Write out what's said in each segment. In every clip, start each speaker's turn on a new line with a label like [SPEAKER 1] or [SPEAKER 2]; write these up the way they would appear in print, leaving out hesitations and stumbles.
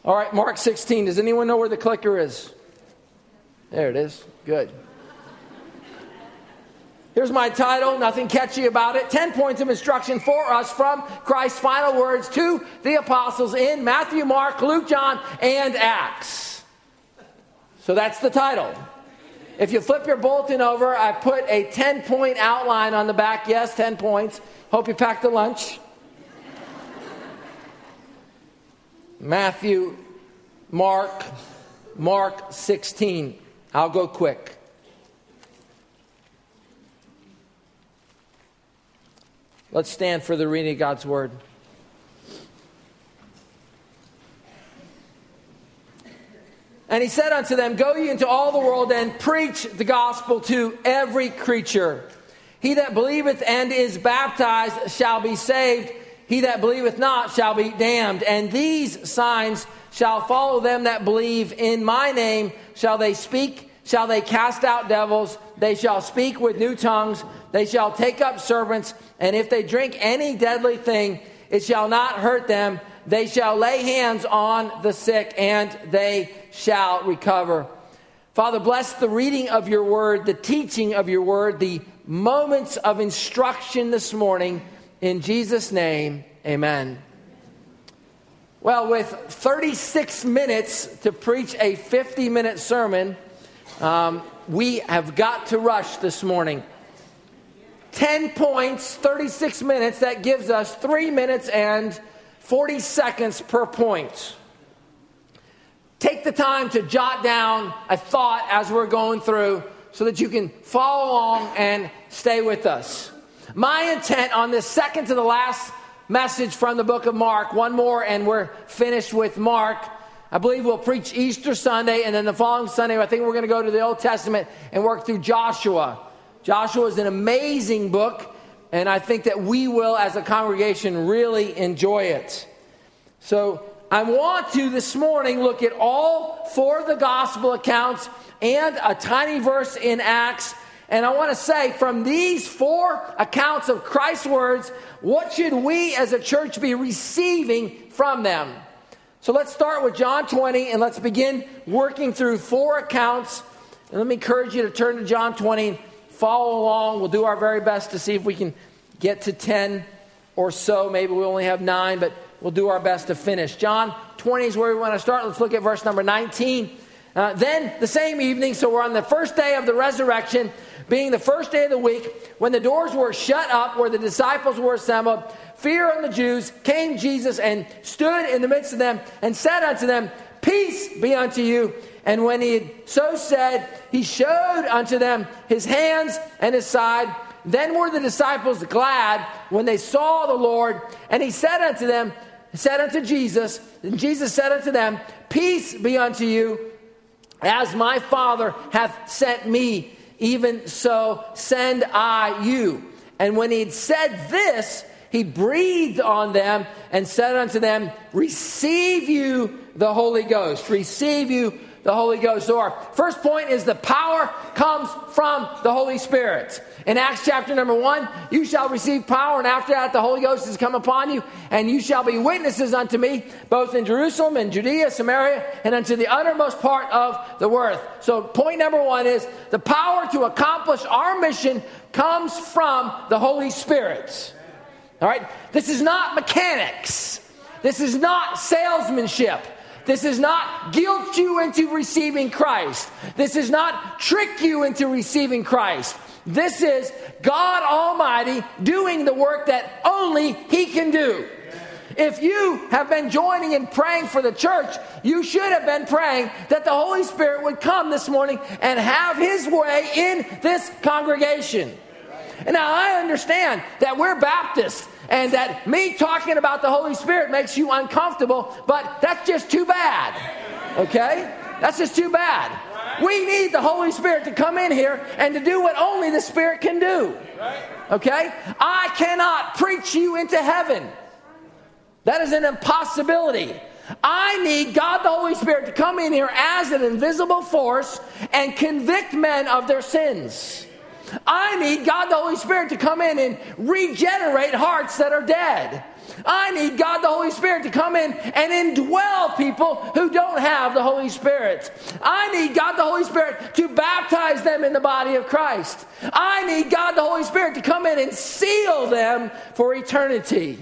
[SPEAKER 1] All right, Mark 16. Does anyone know where the clicker is? There it is. Good. Here's my title, nothing catchy about it. 10 points of instruction for us from Christ's final words to the apostles in Matthew, Mark, Luke, John, and Acts. So that's the title. If you flip your bulletin over, I put a 10-point outline on the back. Yes, 10 points. Hope you packed the lunch. Matthew, Mark 16. I'll go quick. Let's stand for the reading of God's word. And he said unto them, Go ye into all the world and preach the gospel to every creature. He that believeth and is baptized shall be saved. He that believeth not shall be damned. And these signs shall follow them that believe. In my name shall they speak, shall they cast out devils. They shall speak with new tongues. They shall take up serpents. And if they drink any deadly thing, it shall not hurt them. They shall lay hands on the sick, and they shall recover. Father, bless the reading of your word, the teaching of your word, the moments of instruction this morning. In Jesus' name, amen. Well, with 36 minutes to preach a 50-minute sermon, we have got to rush this morning. 10 points, 36 minutes, that gives us 3 minutes and 40 seconds per point. Take the time to jot down a thought as we're going through so that you can follow along and stay with us. My intent on this second to the last message from the book of Mark, one more and we're finished with Mark. I believe we'll preach Easter Sunday, and then the following Sunday I think we're going to go to the Old Testament and work through Joshua. Joshua is an amazing book, and I think that we will as a congregation really enjoy it. So I want to this morning look at all 4 of the gospel accounts and a tiny verse in Acts. And I want to say, from these 4 accounts of Christ's words, what should we as a church be receiving from them? So let's start with John 20, and let's begin working through 4 accounts. And let me encourage you to turn to John 20, follow along. We'll do our very best to see if we can get to 10 or so. Maybe we only have 9, but we'll do our best to finish. John 20 is where we want to start. Let's look at verse number 19. Then the same evening, so we're on the first day of the resurrection, being the first day of the week, when the doors were shut up where the disciples were assembled, fear on the Jews, came Jesus and stood in the midst of them and said unto them, Peace be unto you. And when he had so said, he showed unto them his hands and his side. Then were the disciples glad when they saw the Lord. And he said unto Jesus, and Jesus said unto them, Peace be unto you. As my Father hath sent me, even so send I you. And when he had said this, he breathed on them and said unto them, Receive you the Holy Ghost. Receive you the Holy Ghost. So our first point is the power comes from the Holy Spirit. In Acts chapter number 1, you shall receive power, and after that the Holy Ghost is come upon you, and you shall be witnesses unto me, both in Jerusalem and Judea, Samaria, and unto the uttermost part of the earth. So point number 1 is the power to accomplish our mission comes from the Holy Spirit. All right? This is not mechanics. This is not salesmanship. This is not guilt you into receiving Christ. This is not trick you into receiving Christ. This is God Almighty doing the work that only He can do. If you have been joining and praying for the church, you should have been praying that the Holy Spirit would come this morning and have His way in this congregation. And now I understand that we're Baptists, and that me talking about the Holy Spirit makes you uncomfortable, but that's just too bad. Okay? That's just too bad. We need the Holy Spirit to come in here and to do what only the Spirit can do. Okay? I cannot preach you into heaven. That is an impossibility. I need God the Holy Spirit to come in here as an invisible force and convict men of their sins. I need God the Holy Spirit to come in and regenerate hearts that are dead. I need God the Holy Spirit to come in and indwell people who don't have the Holy Spirit. I need God the Holy Spirit to baptize them in the body of Christ. I need God the Holy Spirit to come in and seal them for eternity.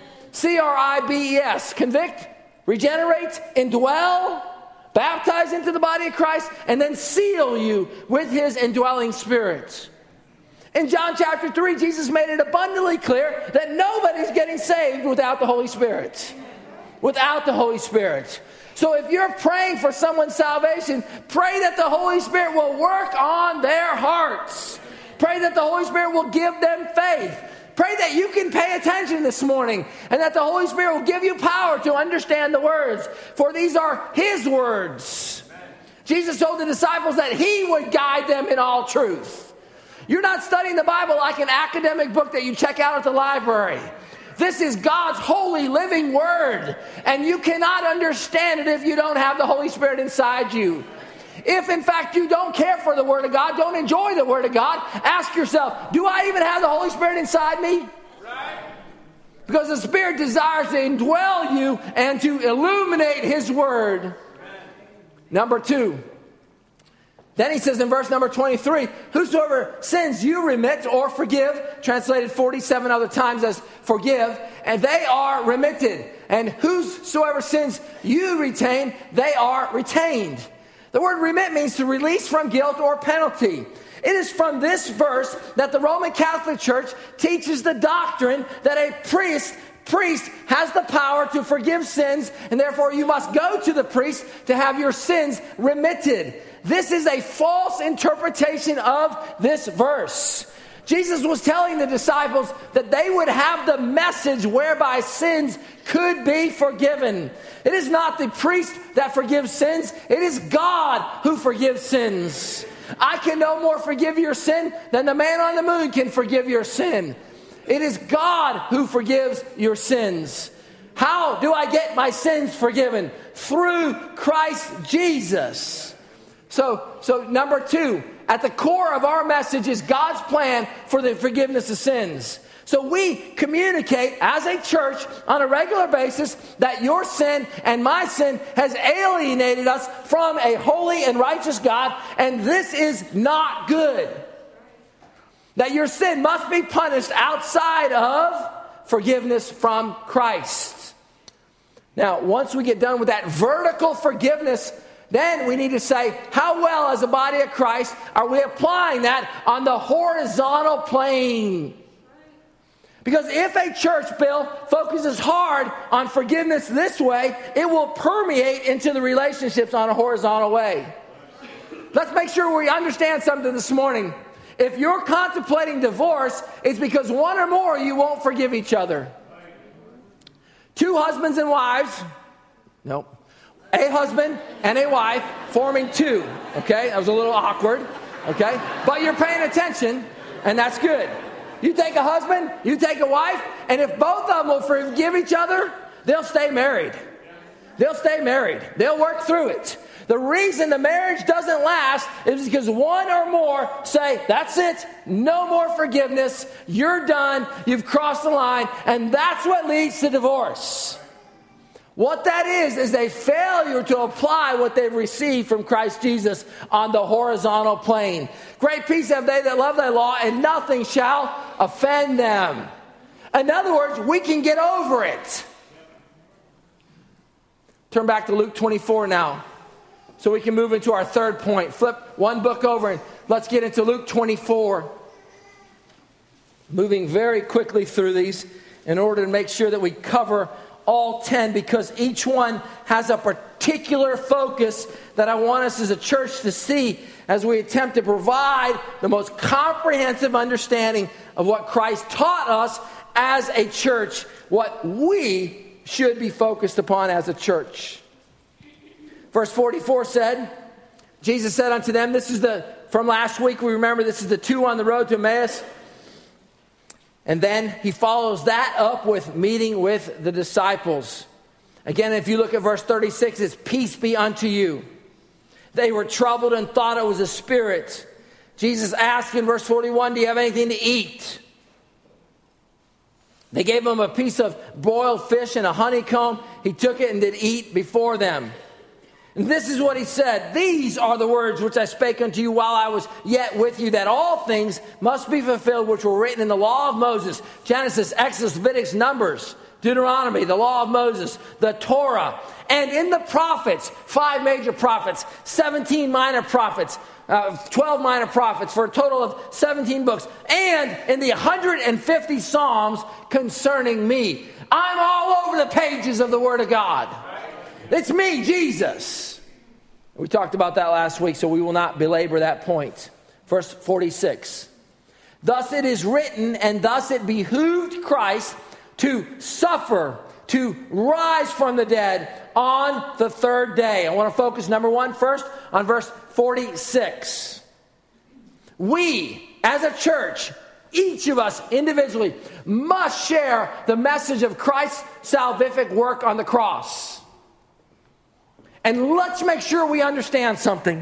[SPEAKER 1] CRIBES, convict, regenerate, indwell, baptize into the body of Christ, and then seal you with His indwelling Spirit. In John chapter 3, Jesus made it abundantly clear that nobody's getting saved without the Holy Spirit. Without the Holy Spirit. So if you're praying for someone's salvation, pray that the Holy Spirit will work on their hearts. Pray that the Holy Spirit will give them faith. Pray that you can pay attention this morning and that the Holy Spirit will give you power to understand the words. For these are His words. Jesus told the disciples that He would guide them in all truth. You're not studying the Bible like an academic book that you check out at the library. This is God's holy living word, and you cannot understand it if you don't have the Holy Spirit inside you. If in fact you don't care for the Word of God, don't enjoy the Word of God, ask yourself, do I even have the Holy Spirit inside me? Right. Because the Spirit desires to indwell you and to illuminate His Word. Right. Number 2. Then he says in verse number 23, whosoever sins you remit or forgive, translated 47 other times as forgive, and they are remitted. And whosoever sins you retain, they are retained. The word remit means to release from guilt or penalty. It is from this verse that the Roman Catholic Church teaches the doctrine that a priest has the power to forgive sins, and therefore you must go to the priest to have your sins remitted. This is a false interpretation of this verse. Jesus was telling the disciples that they would have the message whereby sins could be forgiven. It is not the priest that forgives sins. It is God who forgives sins. I can no more forgive your sin than the man on the moon can forgive your sin. It is God who forgives your sins. How do I get my sins forgiven? Through Christ Jesus. So number 2, at the core of our message is God's plan for the forgiveness of sins. So we communicate as a church on a regular basis that your sin and my sin has alienated us from a holy and righteous God, and this is not good. That your sin must be punished outside of forgiveness from Christ. Now, once we get done with that vertical forgiveness, then we need to say, how well as a body of Christ are we applying that on the horizontal plane? Because if a church, Bill, focuses hard on forgiveness this way, it will permeate into the relationships on a horizontal way. Let's make sure we understand something this morning. If you're contemplating divorce, it's because one or more of you won't forgive each other. 2 husbands and wives. Nope. A husband and a wife forming 2. Okay? That was a little awkward. Okay? But you're paying attention, and that's good. You take a husband, you take a wife, and if both of them will forgive each other, they'll stay married. They'll stay married. They'll work through it. The reason the marriage doesn't last is because one or more say, that's it, no more forgiveness, you're done, you've crossed the line, and that's what leads to divorce. What that is a failure to apply what they've received from Christ Jesus on the horizontal plane. Great peace have they that love thy law, and nothing shall offend them. In other words, we can get over it. Turn back to Luke 24 now, so we can move into our third point. Flip one book over and let's get into Luke 24. Moving very quickly through these in order to make sure that we cover all 10, because each one has a particular focus that I want us as a church to see as we attempt to provide the most comprehensive understanding of what Christ taught us as a church, what we should be focused upon as a church. Verse 44 said, Jesus said unto them, this is from last week, we remember this is the 2 on the road to Emmaus. And then he follows that up with meeting with the disciples. Again, if you look at verse 36, it's peace be unto you. They were troubled and thought it was a spirit. Jesus asked in verse 41, do you have anything to eat? They gave him a piece of broiled fish and a honeycomb. He took it and did eat before them. And this is what he said. These are the words which I spake unto you while I was yet with you, that all things must be fulfilled which were written in the law of Moses. Genesis, Exodus, Leviticus, Numbers, Deuteronomy, the law of Moses, the Torah. And in the prophets, 5 major prophets, 17 minor prophets, 12 minor prophets, for a total of 17 books. And in the 150 Psalms concerning me. I'm all over the pages of the Word of God. It's me, Jesus. We talked about that last week, so we will not belabor that point. Verse 46. Thus it is written, and thus it behooved Christ to suffer, to rise from the dead on the third day. I want to focus, number one, first on verse 46. We, as a church, each of us individually, must share the message of Christ's salvific work on the cross. And let's make sure we understand something.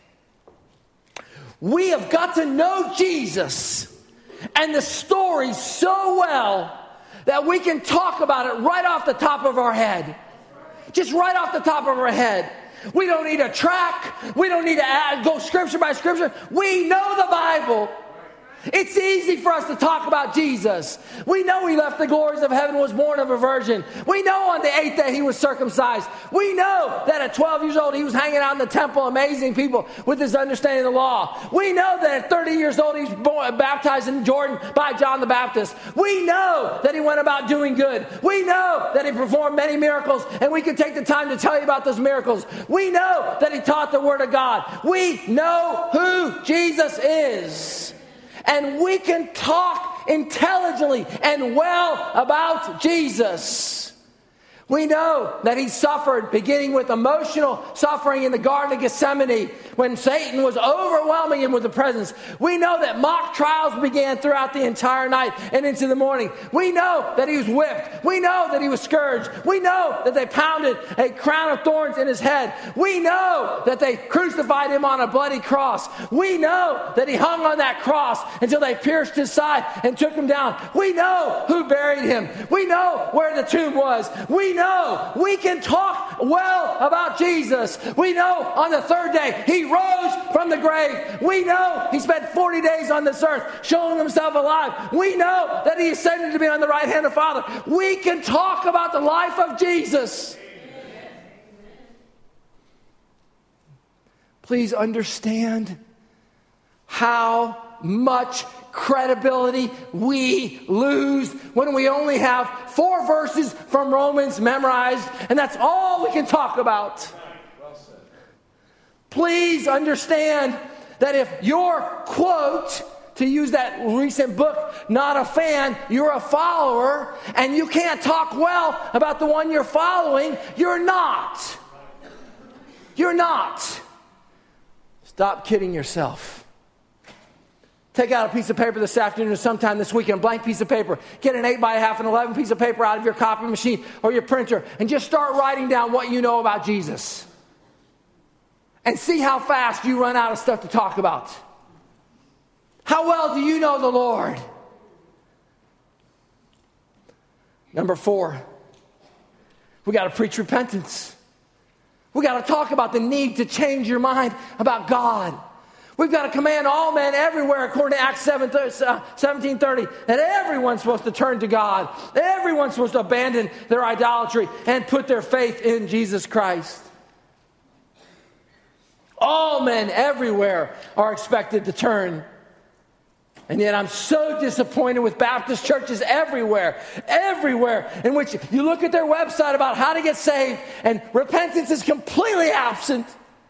[SPEAKER 1] We have got to know Jesus and the story so well that we can talk about it right off the top of our head. Just right off the top of our head. We don't need a track. We don't need to go scripture by scripture. We know the Bible. It's easy for us to talk about Jesus. We know he left the glories of heaven, was born of a virgin. We know on the 8th day he was circumcised. We know that at 12 years old he was hanging out in the temple, amazing people with his understanding of the law. We know that at 30 years old he was baptized in Jordan by John the Baptist. We know that he went about doing good. We know that he performed many miracles, and we can take the time to tell you about those miracles. We know that he taught the Word of God. We know who Jesus is. And we can talk intelligently and well about Jesus. We know that he suffered, beginning with emotional suffering in the Garden of Gethsemane when Satan was overwhelming him with the presence. We know that mock trials began throughout the entire night and into the morning. We know that he was whipped. We know that he was scourged. We know that they pounded a crown of thorns in his head. We know that they crucified him on a bloody cross. We know that he hung on that cross until they pierced his side and took him down. We know who buried him. We know where the tomb was. We know we can talk well about Jesus. We know on the third day he rose from the grave. We know he spent 40 days on this earth showing himself alive. We know that he ascended to be on the right hand of the Father. We can talk about the life of Jesus. Please understand how much credibility we lose when we only have 4 verses from Romans memorized, and that's all we can talk about. Well said. Please understand that if your quote, to use that recent book, not a fan, you're a follower, and you can't talk well about the one you're following, you're not. You're not. Stop kidding yourself. Take out a piece of paper this afternoon or sometime this weekend, a blank piece of paper. Get an 8x1/2, an 11 piece of paper out of your copy machine or your printer and just start writing down what you know about Jesus. And see how fast you run out of stuff to talk about. How well do you know the Lord? Number 4, we got to preach repentance. We got to talk about the need to change your mind about God. We've got to command all men everywhere, according to Acts 17:30, that everyone's supposed to turn to God. Everyone's supposed to abandon their idolatry and put their faith in Jesus Christ. All men everywhere are expected to turn. And yet I'm so disappointed with Baptist churches everywhere, in which you look at their website about how to get saved, and repentance is completely absent.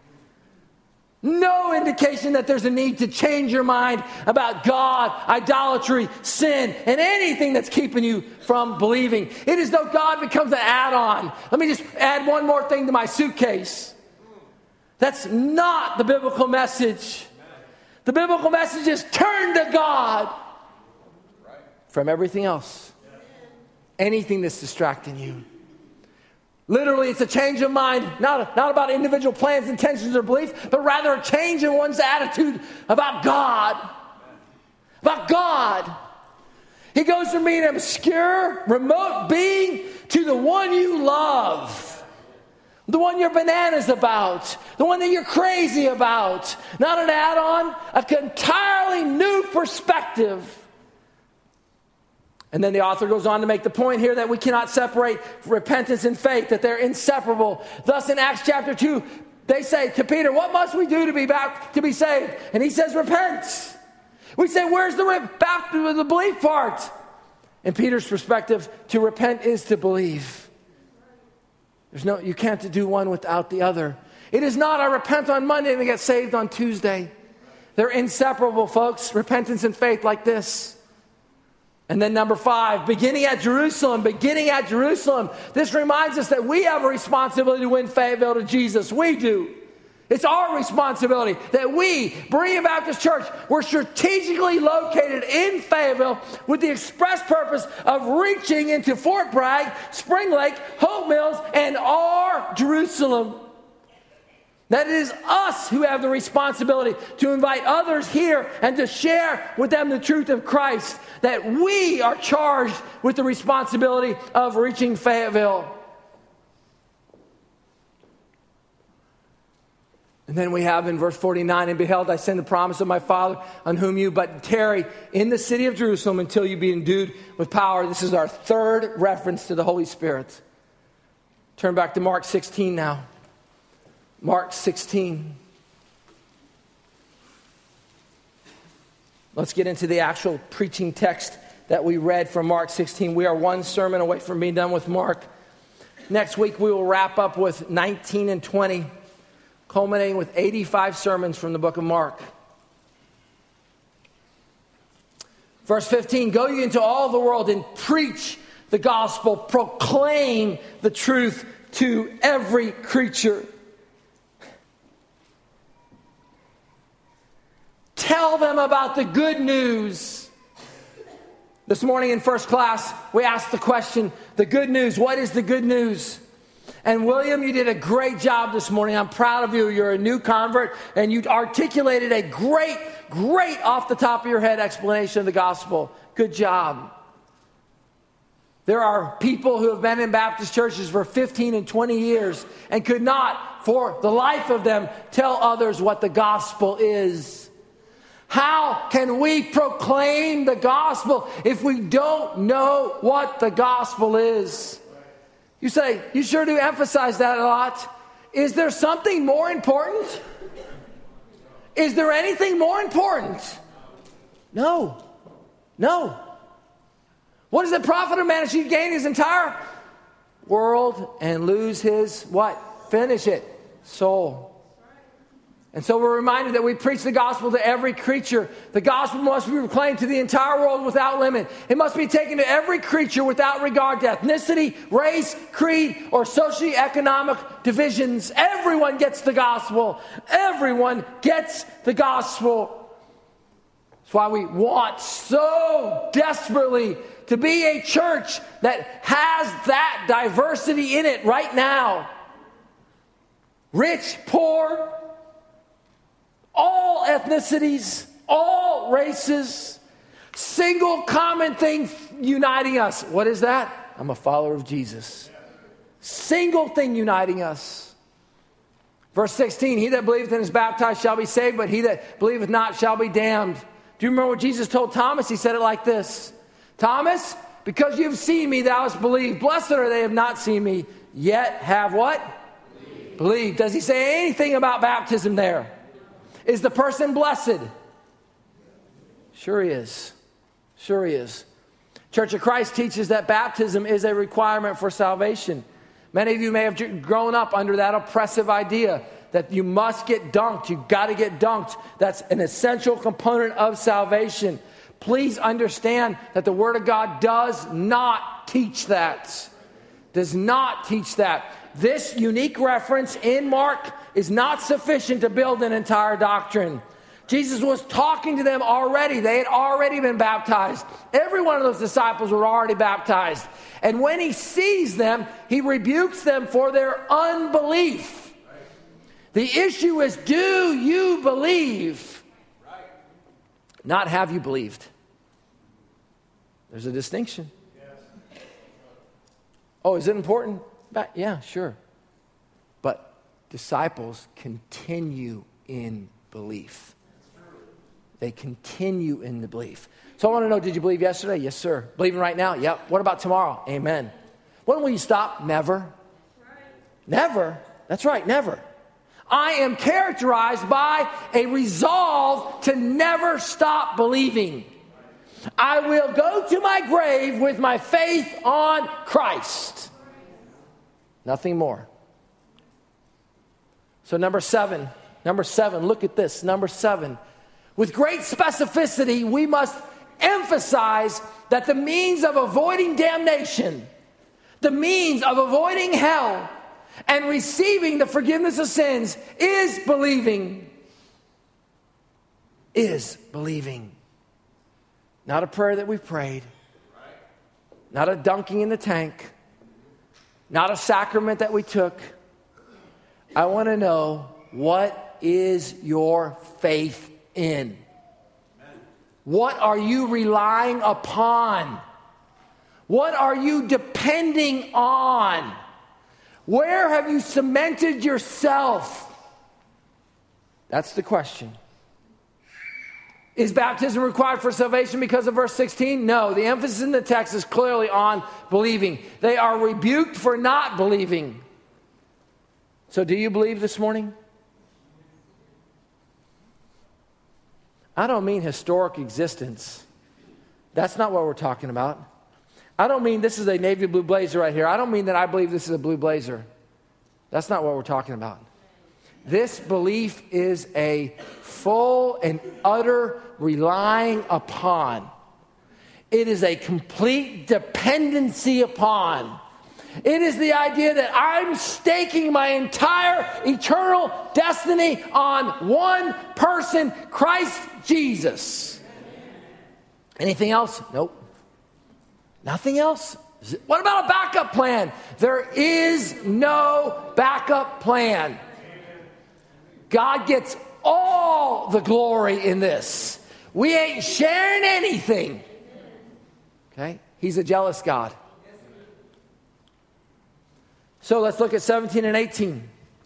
[SPEAKER 1] No indication that there's a need to change your mind about God, idolatry, sin, and anything that's keeping you from believing. It is though God becomes an add-on. Let me just add one more thing to my suitcase. That's not the biblical message. The biblical message is turn to God from everything else. Anything that's distracting you. Literally, it's a change of mind, not about individual plans, intentions, or beliefs, but rather a change in one's attitude about God. About God. He goes from being an obscure, remote being to the one you love. The one you're bananas about. The one that you're crazy about. Not an add-on, an entirely new perspective. And then the author goes on to make the point here that we cannot separate repentance and faith, that they're inseparable. Thus in Acts chapter 2, they say to Peter, what must we do to be saved? And he says, repent. We say, where's the belief part? In Peter's perspective, to repent is to believe. You can't do one without the other. It is not I repent on Monday and I get saved on Tuesday. They're inseparable, folks. Repentance and faith like this. And then number 5, beginning at Jerusalem. This reminds us that we have a responsibility to win Fayetteville to Jesus. We do. It's our responsibility that we, Berean Baptist Church, we're strategically located in Fayetteville with the express purpose of reaching into Fort Bragg, Spring Lake, Hope Mills, and our Jerusalem. That it is us who have the responsibility to invite others here and to share with them the truth of Christ. That we are charged with the responsibility of reaching Fayetteville. And then we have in verse 49, and behold, I send the promise of my Father on whom you but tarry in the city of Jerusalem until you be endued with power. This is our third reference to the Holy Spirit. Turn back to Mark 16 now. Mark 16. Let's get into the actual preaching text that we read from Mark 16. We are one sermon away from being done with Mark. Next week we will wrap up with 19 and 20. Culminating with 85 sermons from the book of Mark. Verse 15, go ye into all the world and preach the gospel. Proclaim the truth to every creature. Tell them about the good news. This morning in first class, we asked the question, the good news, what is the good news? And William, you did a great job this morning. I'm proud of you. You're a new convert, and you articulated a great off the top of your head explanation of the gospel. Good job. There are people who have been in Baptist churches for 15 and 20 years and could not, for the life of them, tell others what the gospel is. How can we proclaim the gospel if we don't know what the gospel is? You say, you sure do emphasize that a lot. Is there something more important? Is there anything more important? No. What does it profit a man if he gain his entire world and lose his what? Finish it. Soul. And so we're reminded that we preach the gospel to every creature. The gospel must be proclaimed to the entire world without limit. It must be taken to every creature without regard to ethnicity, race, creed, or socioeconomic divisions. Everyone gets the gospel. Everyone gets the gospel. That's why we want so desperately to be a church that has that diversity in it right now. Rich, poor, all ethnicities, all races, single common thing uniting us. What is that? I'm a follower of Jesus. Single thing uniting us. Verse 16, he that believeth and is baptized shall be saved, but he that believeth not shall be damned. Do you remember what Jesus told Thomas? He said it like this. Thomas, because you have seen me, thou hast believed. Blessed are they who have not seen me, yet have what? Believed. Does he say anything about baptism there? Is the person blessed? Sure he is. Sure he is. Church of Christ teaches that baptism is a requirement for salvation. Many of you may have grown up under that oppressive idea that you must get dunked. You've got to get dunked. That's an essential component of salvation. Please understand that the Word of God does not teach that. Does not teach that. This unique reference in Mark is not sufficient to build an entire doctrine. Jesus was talking to them already. They had already been baptized. Every one of those disciples were already baptized. And when he sees them, he rebukes them for their unbelief. The issue is, do you believe? Not have you believed. There's a distinction. Oh, is it important? Yeah, sure. But disciples continue in belief. They continue in the belief. So I want to know, did you believe yesterday? Yes, sir. Believing right now? Yep. What about tomorrow? Amen. When will you stop? Never. Never. That's right, never. I am characterized by a resolve to never stop believing. I will go to my grave with my faith on Christ. Nothing more. So number seven, look at this. Number 7, with great specificity, we must emphasize that the means of avoiding damnation, the means of avoiding hell, and receiving the forgiveness of sins is believing. Is believing. Not a prayer that we prayed. Not a dunking in the tank. Not a sacrament that we took. I want to know, what is your faith in? What are you relying upon? What are you depending on? Where have you cemented yourself? That's the question. Is baptism required for salvation because of verse 16? No, the emphasis in the text is clearly on believing. They are rebuked for not believing. So do you believe this morning? I don't mean historic existence. That's not what we're talking about. I don't mean this is a navy blue blazer right here. I don't mean that I believe this is a blue blazer. That's not what we're talking about. This belief is a full and utter relying upon. It is a complete dependency upon. It is the idea that I'm staking my entire eternal destiny on one person, Christ Jesus. Anything else? Nope. Nothing else? What about a backup plan? There is no backup plan. God gets all the glory in this. We ain't sharing anything. Okay? He's a jealous God. So let's look at 17 and 18.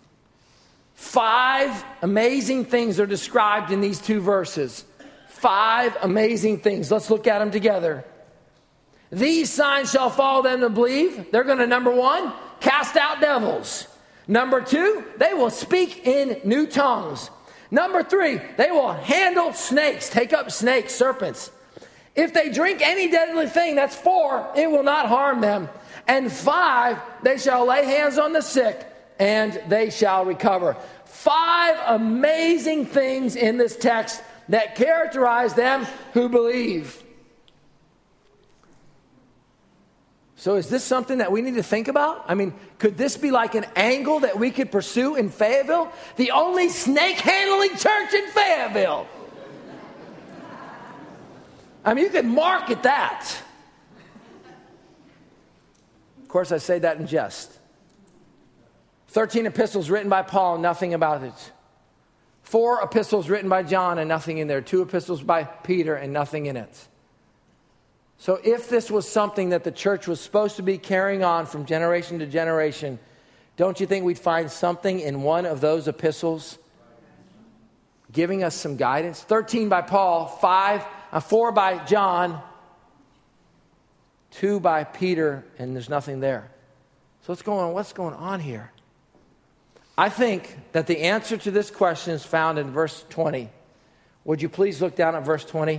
[SPEAKER 1] 5 amazing things are described in these 2 verses. 5 amazing things. Let's look at them together. These signs shall follow them that believe. They're going to, number 1, cast out devils. Number 2, they will speak in new tongues. Number 3, they will handle snakes, take up snakes, serpents. If they drink any deadly thing, that's 4, it will not harm them. And 5, they shall lay hands on the sick and they shall recover. 5 amazing things in this text that characterize them who believe. So is this something that we need to think about? I mean, could this be like an angle that we could pursue in Fayetteville? The only snake-handling church in Fayetteville. I mean, you could market that. Of course, I say that in jest. 13 epistles written by Paul, nothing about it. 4 epistles written by John and nothing in there. 2 epistles by Peter and nothing in it. So if this was something that the church was supposed to be carrying on from generation to generation, don't you think we'd find something in one of those epistles giving us some guidance? 13 by Paul, 4 by John, 2 by Peter, and there's nothing there. So what's going on here? I think that the answer to this question is found in verse 20. Would you please look down at verse 20?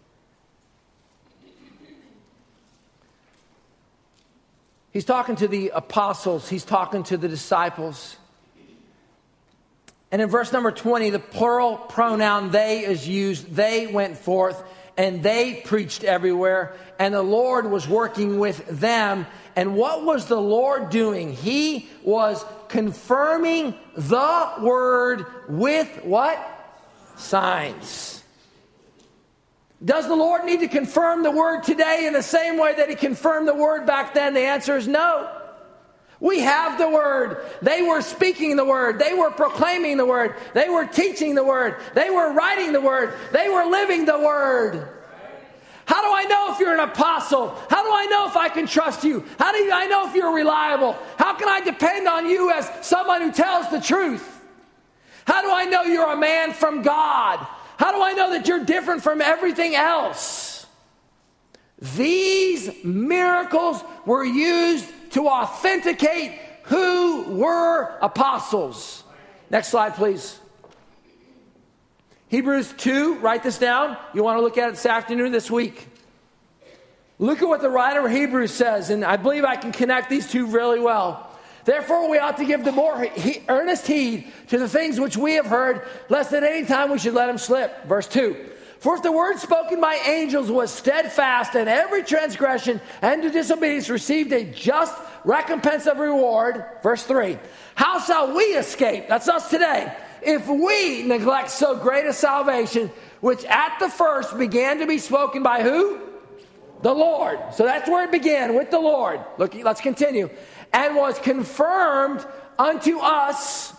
[SPEAKER 1] He's talking to the apostles. He's talking to the disciples. And in verse number 20, the plural pronoun they is used. They went forth and they preached everywhere. And the Lord was working with them. And what was the Lord doing? He was confirming the word with what? Signs. Does the Lord need to confirm the word today in the same way that he confirmed the word back then? The answer is no. We have the word. They were speaking the word. They were proclaiming the word. They were teaching the word. They were writing the word. They were living the word. How do I know if you're an apostle? How do I know if I can trust you? How do I know if you're reliable? How can I depend on you as someone who tells the truth? How do I know you're a man from God? How do I know that you're different from everything else? These miracles were used to authenticate who were apostles. Next slide, please. Hebrews 2, write this down. You want to look at it this afternoon, this week. Look at what the writer of Hebrews says, and I believe I can connect these two really well. Therefore, we ought to give the more earnest heed to the things which we have heard, lest at any time we should let them slip. Verse 2. For if the word spoken by angels was steadfast, and every transgression and disobedience received a just recompense of reward. Verse 3. How shall we escape? That's us today. If we neglect so great a salvation, which at the first began to be spoken by who? The Lord. So that's where it began, with the Lord. Look, let's continue. And was confirmed unto us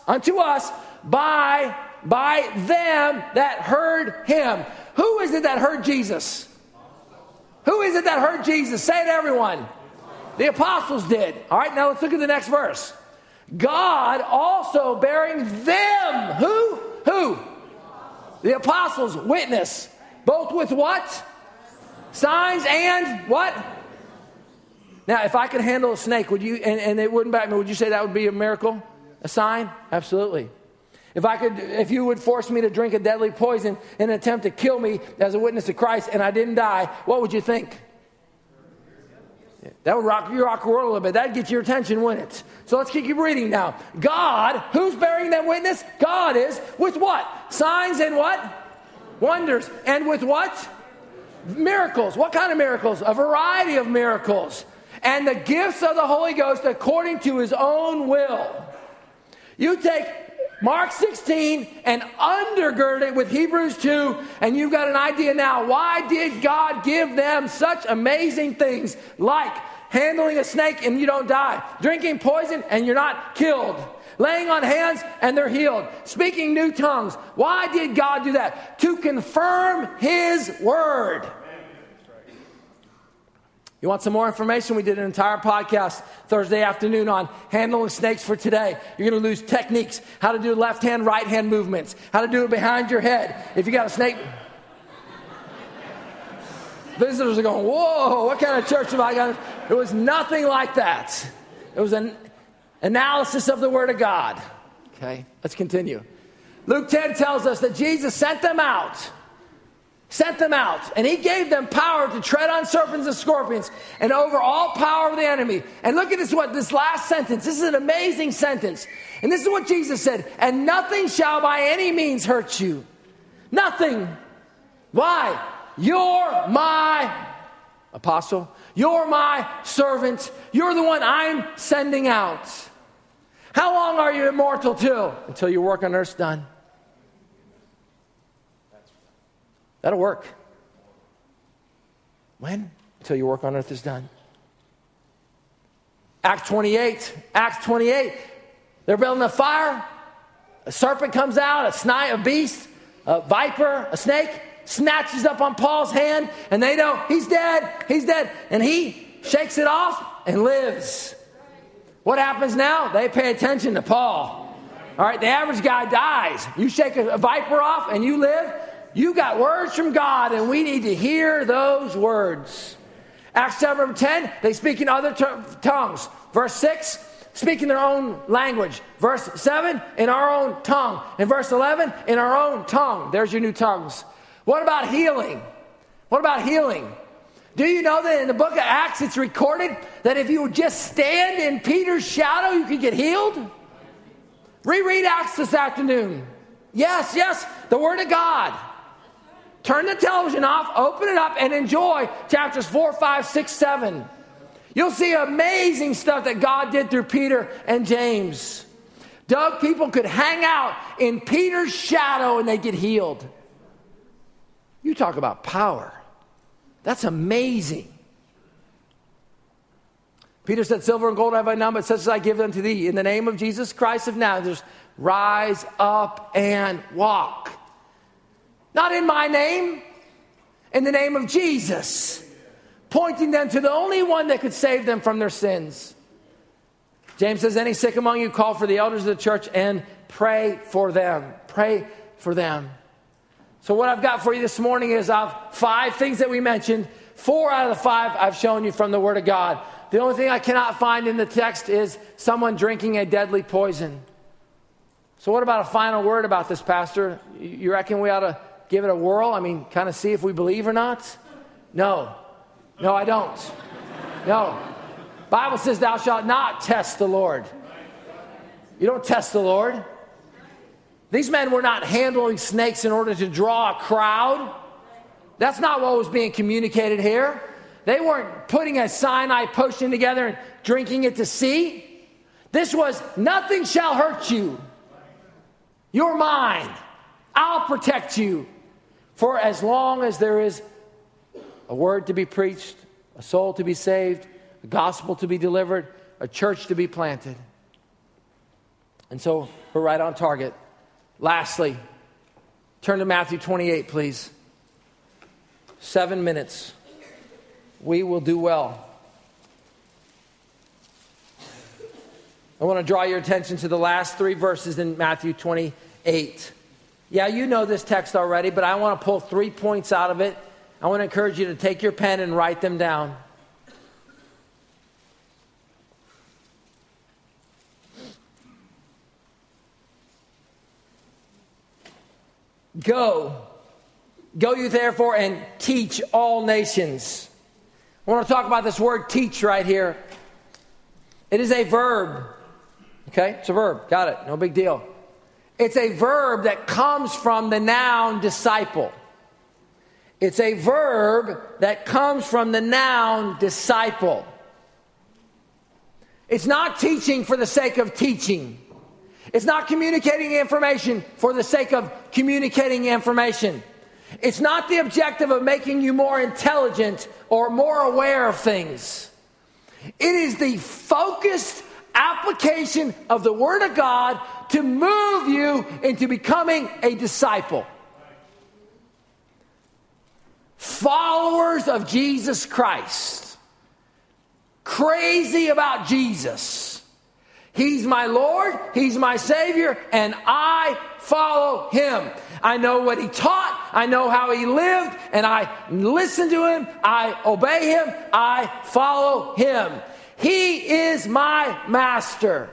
[SPEAKER 1] by them that heard him. Who is it that heard Jesus? Who is it that heard Jesus? Say it, everyone. The apostles did. All right, now let's look at the next verse. God also bearing them. Who? The apostles witness. Both with what? Signs and what? Now, if I could handle a snake, would you, and it wouldn't bite me, would you say that would be a miracle? A sign? Absolutely. If you would force me to drink a deadly poison in an attempt to kill me as a witness to Christ and I didn't die, what would you think? That would rock your world a little bit. That'd get your attention, wouldn't it? So let's keep reading now. God, who's bearing them witness? God is with what? Signs and what? Wonders. And with what? Miracles. What kind of miracles? A variety of miracles. And the gifts of the Holy Ghost according to his own will. You take Mark 16 and undergird it with Hebrews 2, and you've got an idea now. Why did God give them such amazing things like handling a snake and you don't die, drinking poison and you're not killed, laying on hands and they're healed, speaking new tongues? Why did God do that? To confirm his word. You want some more information? We did an entire podcast Thursday afternoon on handling snakes for today. You're going to lose techniques, how to do left hand, right hand movements, how to do it behind your head. If you got a snake, visitors are going, whoa, what kind of church have I got? It was nothing like that. It was an analysis of the Word of God. Okay, let's continue. Luke 10 tells us that Jesus sent them out, and he gave them power to tread on serpents and scorpions and over all power of the enemy. And look at this last sentence. This is an amazing sentence. And this is what Jesus said. And nothing shall by any means hurt you. Nothing. Why? You're my apostle. You're my servant. You're the one I'm sending out. How long are you immortal till? Until your work on earth's done. That'll work. When? Until your work on earth is done. Acts 28. They're building a fire. A serpent comes out, a beast, a viper, a snake, snatches up on Paul's hand, and they know he's dead. And he shakes it off and lives. What happens now? They pay attention to Paul. All right, the average guy dies. You shake a viper off and you live. You got words from God, and we need to hear those words. Acts chapter 10, they speak in other tongues. Verse 6, speak in their own language. Verse 7, in our own tongue. And verse 11, in our own tongue. There's your new tongues. What about healing? Do you know that in the book of Acts, it's recorded that if you would just stand in Peter's shadow, you could get healed? Reread Acts this afternoon. Yes, the Word of God. Turn the television off, open it up, and enjoy chapters 4, 5, 6, 7. You'll see amazing stuff that God did through Peter and James. Doug, people could hang out in Peter's shadow and they get healed. You talk about power. That's amazing. Peter said, silver and gold have I none, but such as I give them to thee. In the name of Jesus Christ of Nazareth, rise up and walk. Not in my name. in the name of Jesus, pointing them to the only one that could save them from their sins. James says, any sick among you, call for the elders of the church and pray for them. Pray for them. So what I've got for you this morning is 5 things that we mentioned. 4 out of the 5 I've shown you from the Word of God. The only thing I cannot find in the text is someone drinking a deadly poison. So what about a final word about this, Pastor? You reckon we ought to give it a whirl? I mean, kind of see if we believe or not? No, I don't. No. Bible says thou shalt not test the Lord. You don't test the Lord. These men were not handling snakes in order to draw a crowd. That's not what was being communicated here. They weren't putting a cyanide potion together and drinking it to see. This was, nothing shall hurt you. You're mine. I'll protect you. For as long as there is a word to be preached, a soul to be saved, a gospel to be delivered, a church to be planted. And so we're right on target. Lastly, turn to Matthew 28, please. 7 minutes. We will do well. I want to draw your attention to the last 3 verses in Matthew 28. Yeah, you know this text already, but I want to pull 3 points out of it. I want to encourage you to take your pen and write them down. Go you therefore and teach all nations. I want to talk about this word teach right here. It is a verb. Okay, it's a verb. Got it. No big deal. It's a verb that comes from the noun disciple. It's a verb that comes from the noun disciple. It's not teaching for the sake of teaching. It's not communicating information for the sake of communicating information. It's not the objective of making you more intelligent or more aware of things. It is the focused application of the Word of God to move you into becoming a disciple. Followers of Jesus Christ. Crazy about Jesus. He's my Lord, He's my Savior, and I follow Him. I know what He taught, I know how He lived, and I listen to Him, I obey Him, I follow Him. He is my master.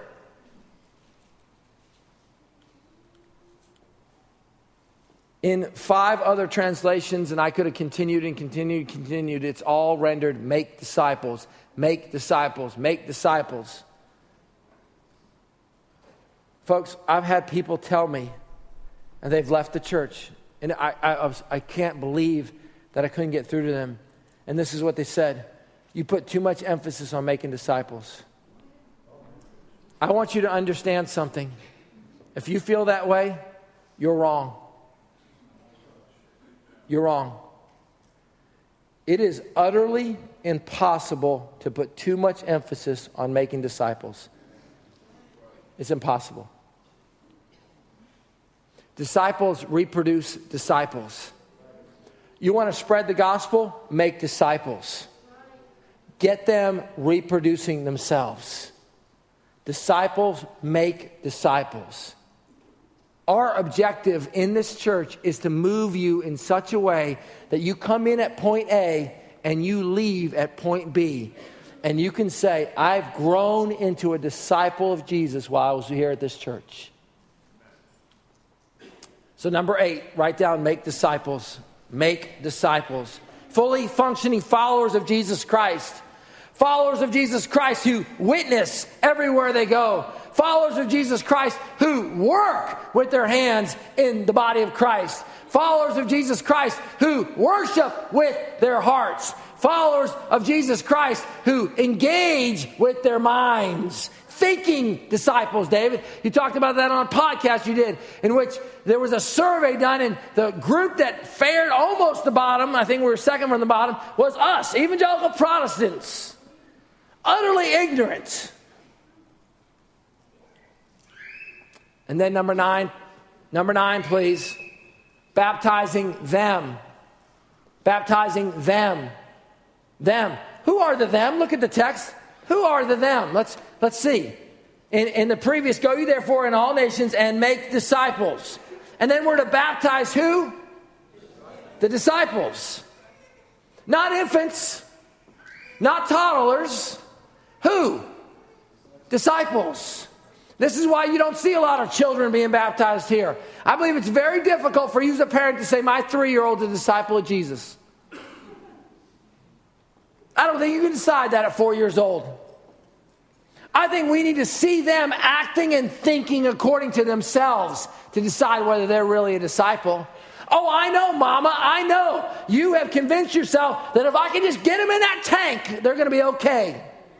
[SPEAKER 1] In 5 other translations, and I could have continued, it's all rendered, make disciples, make disciples, make disciples. Folks, I've had people tell me, and they've left the church, and I can't believe that I couldn't get through to them. And this is what they said: you put too much emphasis on making disciples. I want you to understand something. If you feel that way, you're wrong. You're wrong. It is utterly impossible to put too much emphasis on making disciples. It's impossible. Disciples reproduce disciples. You want to spread the gospel? Make disciples. Get them reproducing themselves. Disciples make disciples. Our objective in this church is to move you in such a way that you come in at point A and you leave at point B. And you can say, I've grown into a disciple of Jesus while I was here at this church. So number 8, write down, make disciples. Make disciples. Fully functioning followers of Jesus Christ. Followers of Jesus Christ who witness everywhere they go. Followers of Jesus Christ who work with their hands in the body of Christ. Followers of Jesus Christ who worship with their hearts. Followers of Jesus Christ who engage with their minds. Thinking disciples, David. You talked about that on a podcast you did, in which there was a survey done, and the group that fared almost the bottom, I think we were second from the bottom, was us, evangelical Protestants. Utterly ignorant. And then number 9, please. Baptizing them. Baptizing them. Them. Who are the them? Look at the text. Who are the them? Let's see. In the previous, go ye therefore in all nations and make disciples. And then we're to baptize who? The disciples. Not infants. Not toddlers. Who? Disciples. This is why you don't see a lot of children being baptized here. I believe it's very difficult for you as a parent to say, my 3-year-old is a disciple of Jesus. I don't think you can decide that at 4 years old. I think we need to see them acting and thinking according to themselves to decide whether they're really a disciple. Oh, I know, Mama, I know. You have convinced yourself that if I can just get them in that tank, they're going to be okay.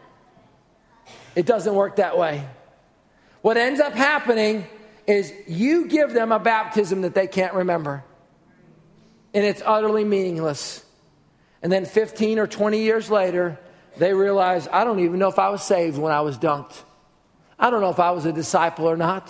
[SPEAKER 1] It doesn't work that way. What ends up happening is you give them a baptism that they can't remember. And it's utterly meaningless. And then 15 or 20 years later, they realize, I don't even know if I was saved when I was dunked. I don't know if I was a disciple or not.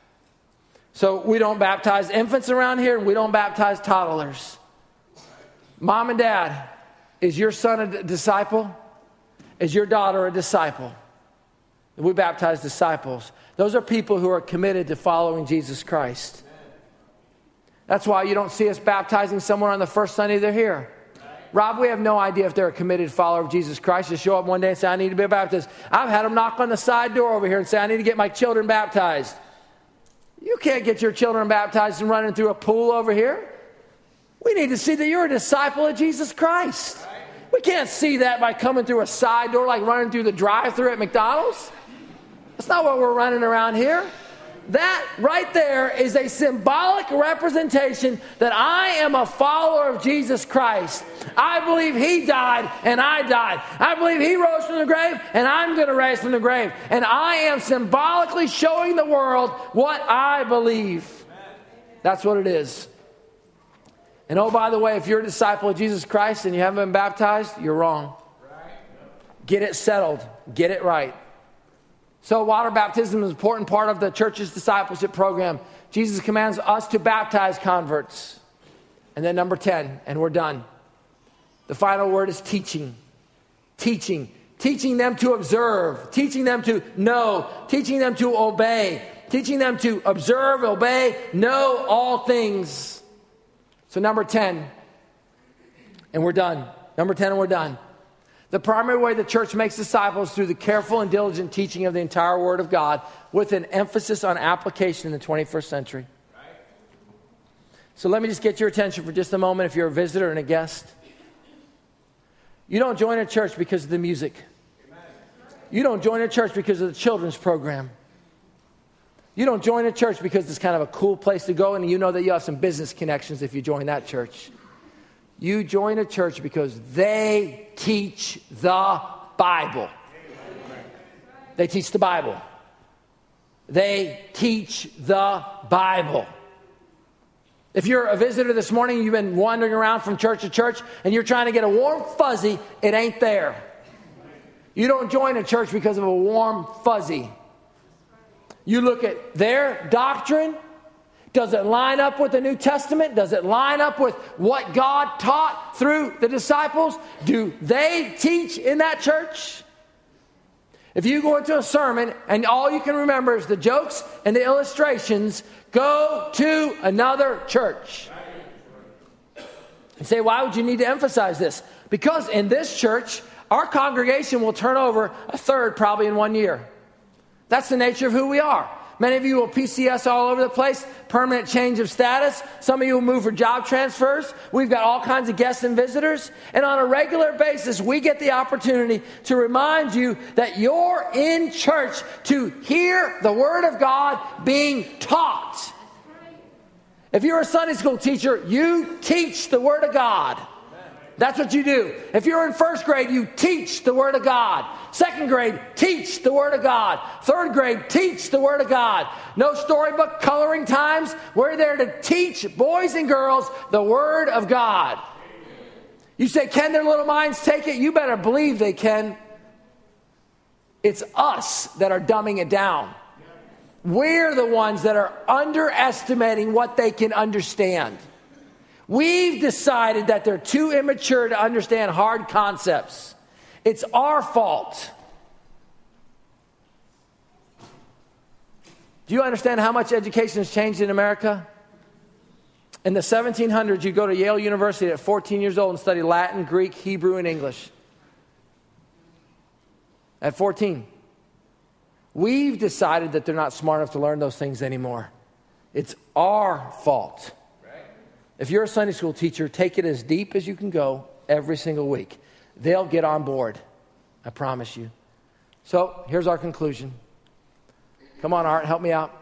[SPEAKER 1] So we don't baptize infants around here, and we don't baptize toddlers. Mom and Dad, is your son a disciple? Is your daughter a disciple? We baptize disciples. Those are people who are committed to following Jesus Christ. That's why you don't see us baptizing someone on the first Sunday they're here. Rob, we have no idea if they're a committed follower of Jesus Christ. Just show up one day and say, I need to be baptized. I've had them knock on the side door over here and say, I need to get my children baptized. You can't get your children baptized and running through a pool over here. We need to see that you're a disciple of Jesus Christ. We can't see that by coming through a side door like running through the drive-thru at McDonald's. That's not what we're running around here. That right there is a symbolic representation that I am a follower of Jesus Christ. I believe He died and I died. I believe He rose from the grave and I'm going to rise from the grave. And I am symbolically showing the world what I believe. That's what it is. And oh, by the way, if you're a disciple of Jesus Christ and you haven't been baptized, you're wrong. Get it settled. Get it right. So water baptism is an important part of the church's discipleship program. Jesus commands us to baptize converts. And then number 10, and we're done. The final word is teaching. Teaching. Teaching them to observe. Teaching them to know. Teaching them to obey. Teaching them to observe, obey, know all things. So number 10, and we're done. Number 10, and we're done. The primary way the church makes disciples through the careful and diligent teaching of the entire Word of God with an emphasis on application in the 21st century. So let me just get your attention for just a moment if you're a visitor and a guest. You don't join a church because of the music. You don't join a church because of the children's program. You don't join a church because it's kind of a cool place to go and you know that you have some business connections if you join that church. You join a church because they teach the Bible. They teach the Bible. They teach the Bible. If you're a visitor this morning, you've been wandering around from church to church, and you're trying to get a warm fuzzy, it ain't there. You don't join a church because of a warm fuzzy. You look at their doctrine. Does it line up with the New Testament? Does it line up with what God taught through the disciples? Do they teach in that church? If you go into a sermon and all you can remember is the jokes and the illustrations, go to another church. And say, why would you need to emphasize this? Because in this church, our congregation will turn over a third probably in 1 year. That's the nature of who we are. Many of you will PCS all over the place, permanent change of status. Some of you will move for job transfers. We've got all kinds of guests and visitors. And on a regular basis, we get the opportunity to remind you that you're in church to hear the Word of God being taught. If you're a Sunday school teacher, you teach the Word of God. That's what you do. If you're in first grade, you teach the Word of God. Second grade, teach the Word of God. Third grade, teach the Word of God. No storybook coloring times. We're there to teach boys and girls the Word of God. You say, can their little minds take it? You better believe they can. It's us that are dumbing it down. We're the ones that are underestimating what they can understand. We've decided that they're too immature to understand hard concepts. It's our fault. Do you understand how much education has changed in America? In the 1700s, you go to Yale University at 14 years old and study Latin, Greek, Hebrew, and English. At 14. We've decided that they're not smart enough to learn those things anymore. It's our fault. If you're a Sunday school teacher, take it as deep as you can go every single week. They'll get on board. I promise you. So here's our conclusion. Come on, Art, help me out.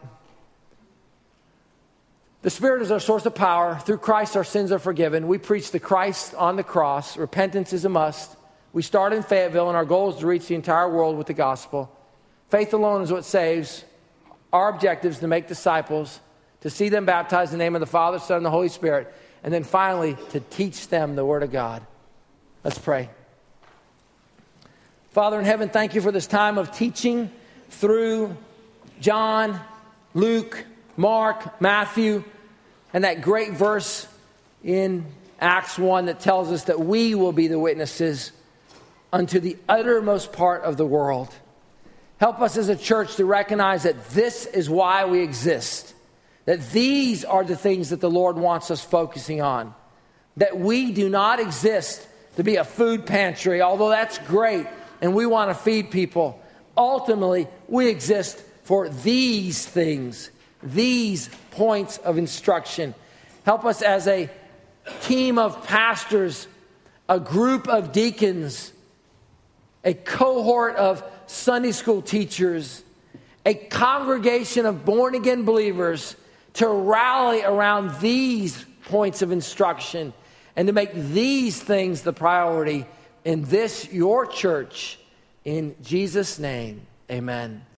[SPEAKER 1] The Spirit is our source of power. Through Christ, our sins are forgiven. We preach the Christ on the cross. Repentance is a must. We start in Fayetteville, and our goal is to reach the entire world with the gospel. Faith alone is what saves. Our objective is to make disciples, to see them baptized in the name of the Father, Son, and the Holy Spirit, and then finally to teach them the Word of God. Let's pray. Father in heaven, thank you for this time of teaching through John, Luke, Mark, Matthew, and that great verse in Acts 1 that tells us that we will be the witnesses unto the uttermost part of the world. Help us as a church to recognize that this is why we exist. That these are the things that the Lord wants us focusing on. That we do not exist to be a food pantry, although that's great, and we want to feed people. Ultimately, we exist for these things, these points of instruction. Help us as a team of pastors, a group of deacons, a cohort of Sunday school teachers, a congregation of born-again believers to rally around these points of instruction and to make these things the priority in this, your church. In Jesus' name, amen.